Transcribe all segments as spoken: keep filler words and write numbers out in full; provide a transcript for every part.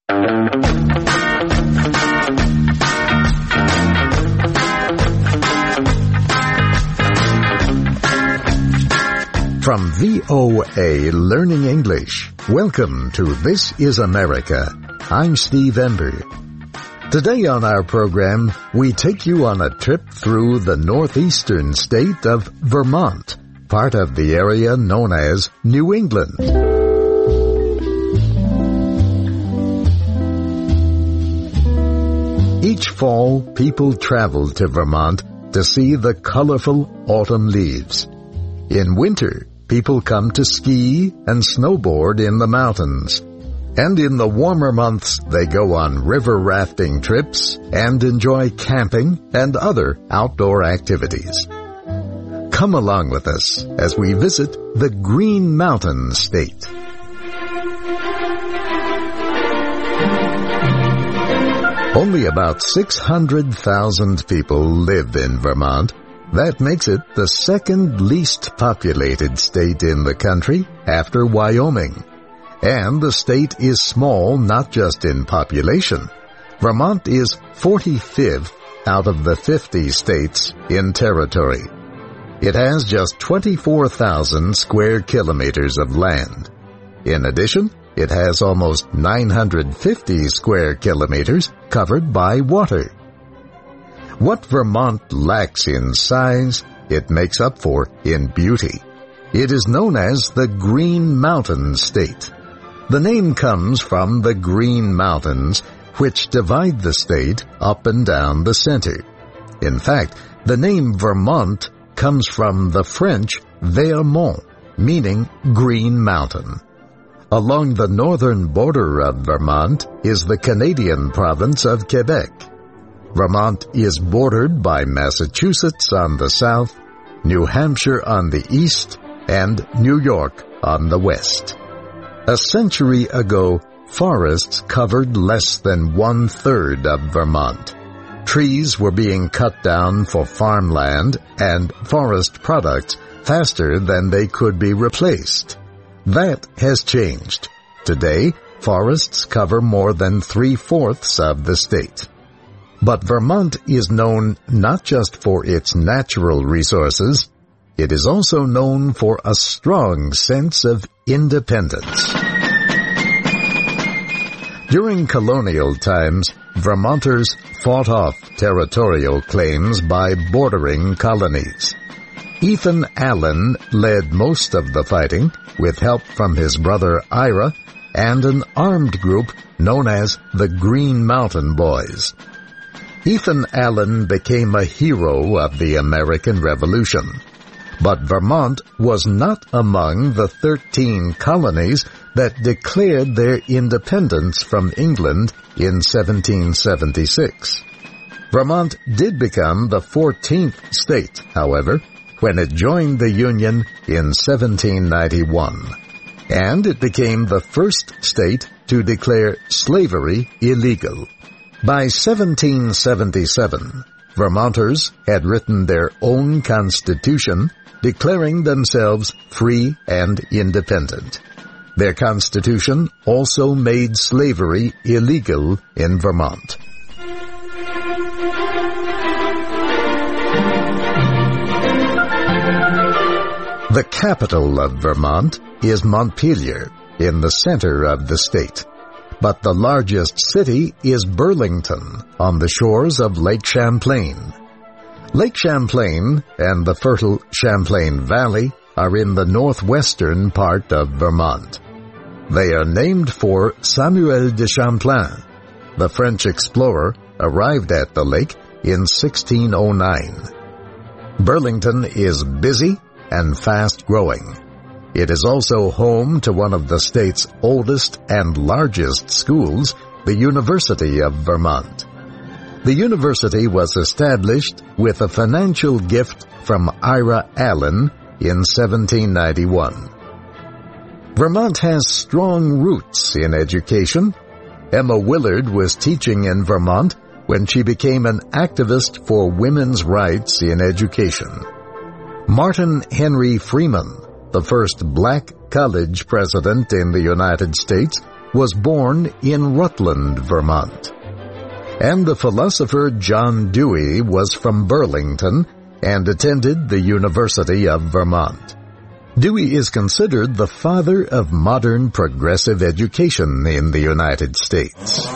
From V O A Learning English, welcome to This is America. I'm Steve Ember. Today on our program, we take you on a trip through the northeastern state of Vermont, part of the area known as New England. Each fall, people travel to Vermont to see the colorful autumn leaves. In winter, people come to ski and snowboard in the mountains. And in the warmer months, they go on river rafting trips and enjoy camping and other outdoor activities. Come along with us as we visit the Green Mountain State. Only about six hundred thousand people live in Vermont. That makes it the second least populated state in the country after Wyoming. And the state is small not just in population. Vermont is forty-fifth out of the fifty states in territory. It has just twenty-four thousand square kilometers of land. In addition, it has almost nine hundred fifty square kilometers covered by water. What Vermont lacks in size, it makes up for in beauty. It is known as the Green Mountain State. The name comes from the Green Mountains, which divide the state up and down the center. In fact, the name Vermont comes from the French Vermont, meaning Green Mountain. Along the northern border of Vermont is the Canadian province of Quebec. Vermont is bordered by Massachusetts on the south, New Hampshire on the east, and New York on the west. A century ago, forests covered less than one-third of Vermont. Trees were being cut down for farmland and forest products faster than they could be replaced. That has changed. Today, forests cover more than three-fourths of the state. But Vermont is known not just for its natural resources, it is also known for a strong sense of independence. During colonial times, Vermonters fought off territorial claims by bordering colonies. Ethan Allen led most of the fighting with help from his brother Ira and an armed group known as the Green Mountain Boys. Ethan Allen became a hero of the American Revolution. But Vermont was not among the thirteen colonies that declared their independence from England in seventeen seventy-six. Vermont did become the fourteenth state, however, when it joined the Union in seventeen ninety-one. And it became the first state to declare slavery illegal. By seventeen seventy-seven, Vermonters had written their own constitution, declaring themselves free and independent. Their constitution also made slavery illegal in Vermont. The capital of Vermont is Montpelier, in the center of the state. But the largest city is Burlington, on the shores of Lake Champlain. Lake Champlain and the fertile Champlain Valley are in the northwestern part of Vermont. They are named for Samuel de Champlain. The French explorer arrived at the lake in sixteen oh nine. Burlington is busy and fast-growing. It is also home to one of the state's oldest and largest schools, the University of Vermont. The university was established with a financial gift from Ira Allen in seventeen ninety-one. Vermont has strong roots in education. Emma Willard was teaching in Vermont when she became an activist for women's rights in education. Martin Henry Freeman, the first black college president in the United States, was born in Rutland, Vermont. And the philosopher John Dewey was from Burlington and attended the University of Vermont. Dewey is considered the father of modern progressive education in the United States.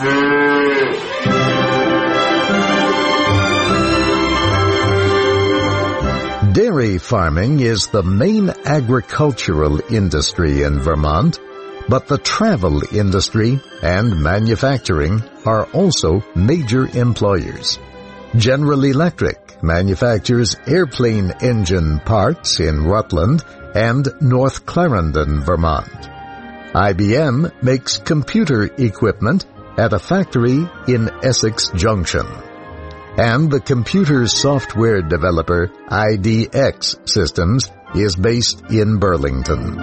Dairy farming is the main agricultural industry in Vermont, but the travel industry and manufacturing are also major employers. General Electric manufactures airplane engine parts in Rutland and North Clarendon, Vermont. I B M makes computer equipment at a factory in Essex Junction. And the computer software developer I D X Systems is based in Burlington.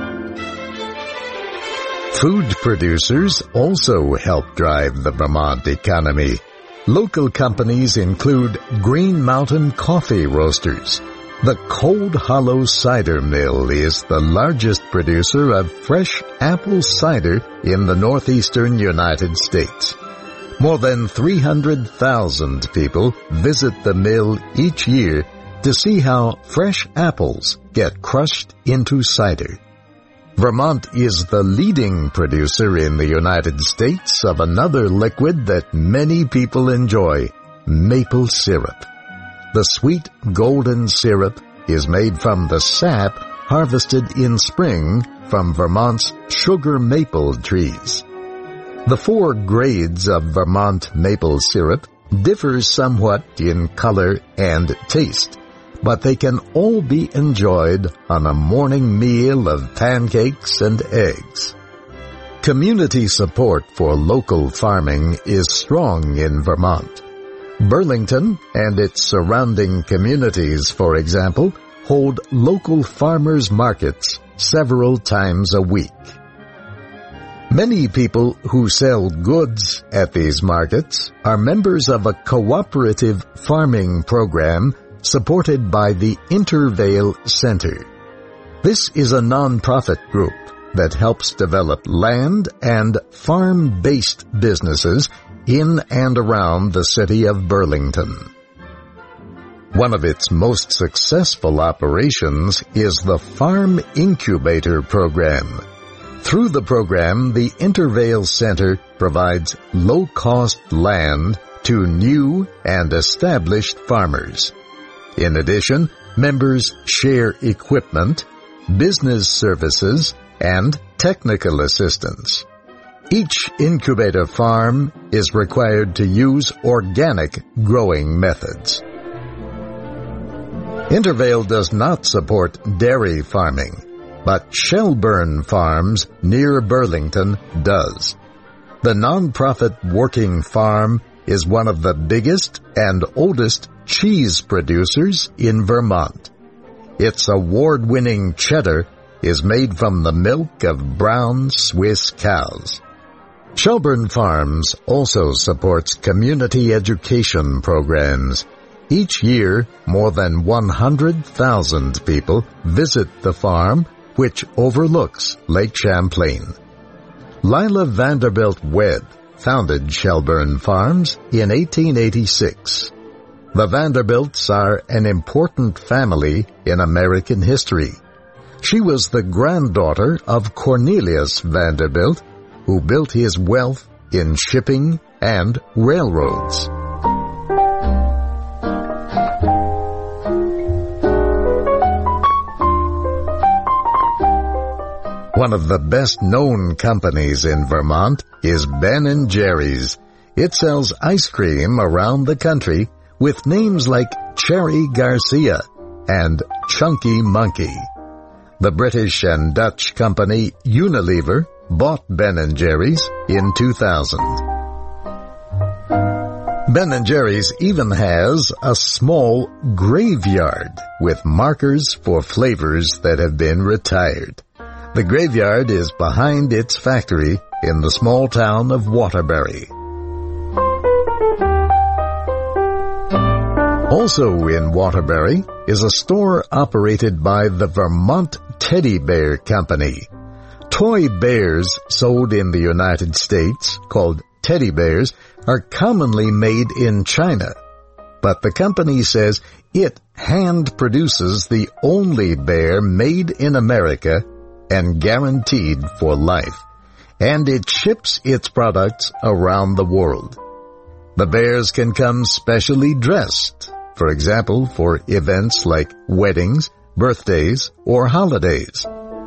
Food producers also help drive the Vermont economy. Local companies include Green Mountain Coffee Roasters. The Cold Hollow Cider Mill is the largest producer of fresh apple cider in the northeastern United States. More than three hundred thousand people visit the mill each year to see how fresh apples get crushed into cider. Vermont is the leading producer in the United States of another liquid that many people enjoy, maple syrup. The sweet golden syrup is made from the sap harvested in spring from Vermont's sugar maple trees. The four grades of Vermont maple syrup differ somewhat in color and taste, but they can all be enjoyed on a morning meal of pancakes and eggs. Community support for local farming is strong in Vermont. Burlington and its surrounding communities, for example, hold local farmers' markets several times a week. Many people who sell goods at these markets are members of a cooperative farming program supported by the Intervale Center. This is a nonprofit group that helps develop land and farm-based businesses in and around the city of Burlington. One of its most successful operations is the Farm Incubator Program. Through the program, the Intervale Center provides low-cost land to new and established farmers. In addition, members share equipment, business services, and technical assistance. Each incubator farm is required to use organic growing methods. Intervale does not support dairy farming, but Shelburne Farms near Burlington does. The nonprofit working farm is one of the biggest and oldest cheese producers in Vermont. Its award-winning cheddar is made from the milk of brown Swiss cows. Shelburne Farms also supports community education programs. Each year, more than one hundred thousand people visit the farm, which overlooks Lake Champlain. Lila Vanderbilt Webb founded Shelburne Farms in eighteen eighty-six. The Vanderbilts are an important family in American history. She was the granddaughter of Cornelius Vanderbilt, who built his wealth in shipping and railroads. One of the best-known companies in Vermont is Ben and Jerry's. It sells ice cream around the country with names like Cherry Garcia and Chunky Monkey. The British and Dutch company Unilever bought Ben and Jerry's in two thousand. Ben and Jerry's even has a small graveyard with markers for flavors that have been retired. The graveyard is behind its factory in the small town of Waterbury. Also in Waterbury is a store operated by the Vermont Teddy Bear Company. Toy bears sold in the United States, called teddy bears, are commonly made in China. But the company says it hand-produces the only bear made in America and guaranteed for life, and it ships its products around the world. The bears can come specially dressed, for example, for events like weddings, birthdays, or holidays.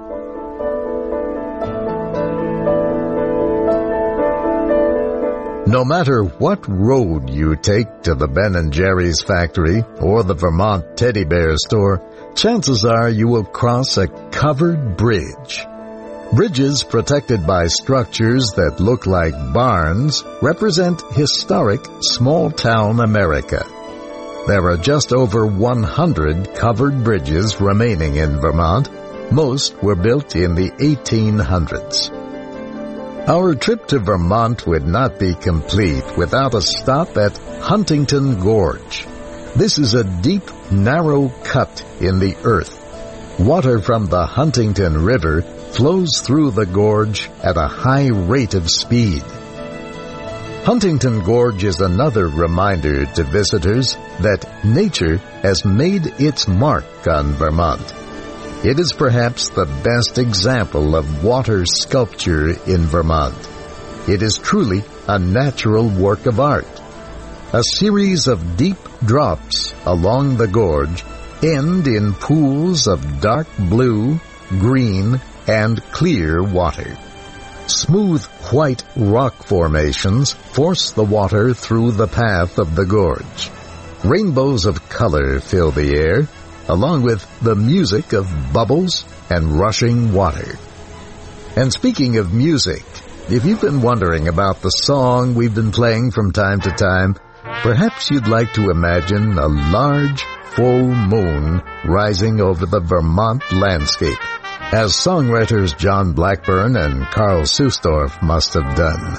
No matter what road you take to the Ben and Jerry's factory or the Vermont Teddy Bear store, chances are you will cross a covered bridge. Bridges protected by structures that look like barns represent historic small-town America. There are just over one hundred covered bridges remaining in Vermont. Most were built in the eighteen hundreds. Our trip to Vermont would not be complete without a stop at Huntington Gorge. This is a deep, narrow cut in the earth. Water from the Huntington River flows through the gorge at a high rate of speed. Huntington Gorge is another reminder to visitors that nature has made its mark on Vermont. It is perhaps the best example of water sculpture in Vermont. It is truly a natural work of art. A series of deep drops along the gorge end in pools of dark blue, green, and clear water. Smooth white rock formations force the water through the path of the gorge. Rainbows of color fill the air, along with the music of bubbles and rushing water. And speaking of music, if you've been wondering about the song we've been playing from time to time, perhaps you'd like to imagine a large, full moon rising over the Vermont landscape, as songwriters John Blackburn and Carl Susdorf must have done.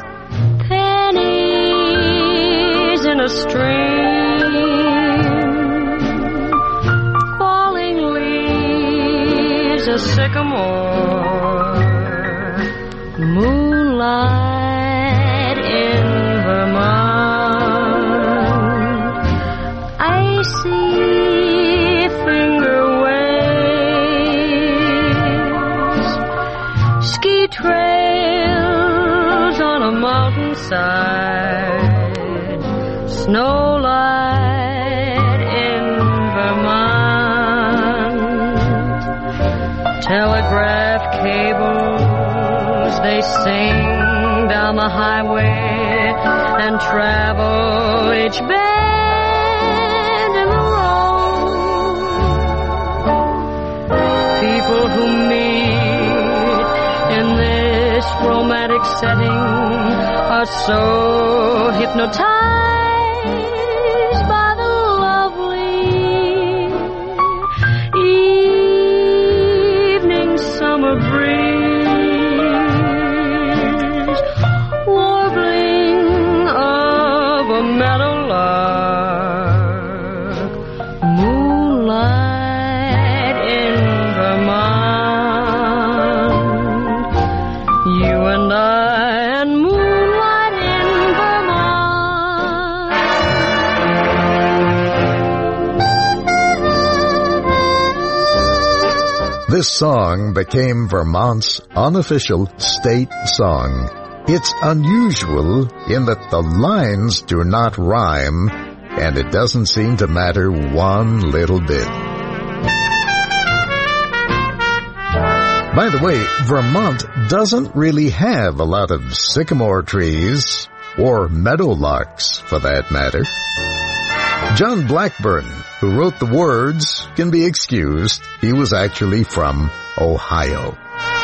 Pennies in a stream, a sycamore, moonlight in Vermont, icy finger waves, ski trails on a mountainside, snowlight in Vermont, telegraph cables, they sing down the highway and travel each bend in the road. People who meet in this romantic setting are so hypnotized by the lovely evening summer breeze, warbling of a meadowlark, moonlight in Vermont, you and I and moonlight in Vermont. This song became Vermont's unofficial state song. It's unusual in that the lines do not rhyme, and it doesn't seem to matter one little bit. By the way, Vermont doesn't really have a lot of sycamore trees, or meadowlarks for that matter. John Blackburn, who wrote the words, can be excused. He was actually from Ohio.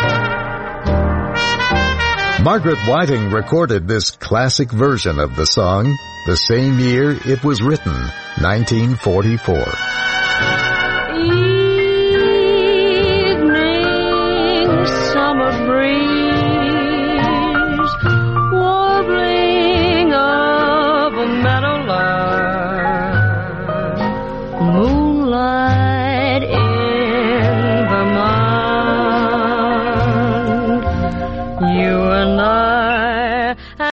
Margaret Whiting recorded this classic version of the song the same year it was written, nineteen forty-four.